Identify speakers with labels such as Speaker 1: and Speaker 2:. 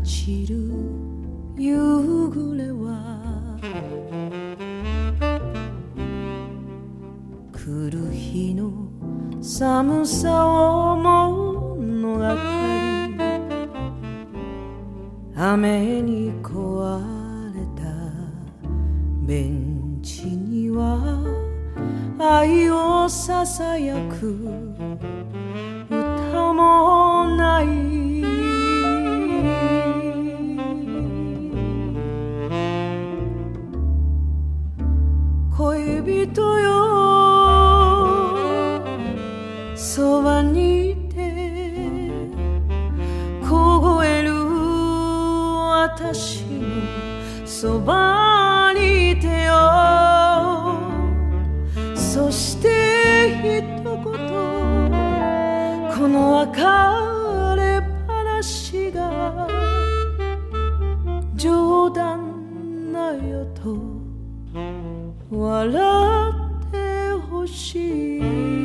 Speaker 1: 散る夕暮れは来る日の寒さを物語り雨に壊れたベンチには愛をささやく歌もない恋人よそばにいて凍える私のそばにいてよそして一言この別れ話が冗談だよと笑ってほしい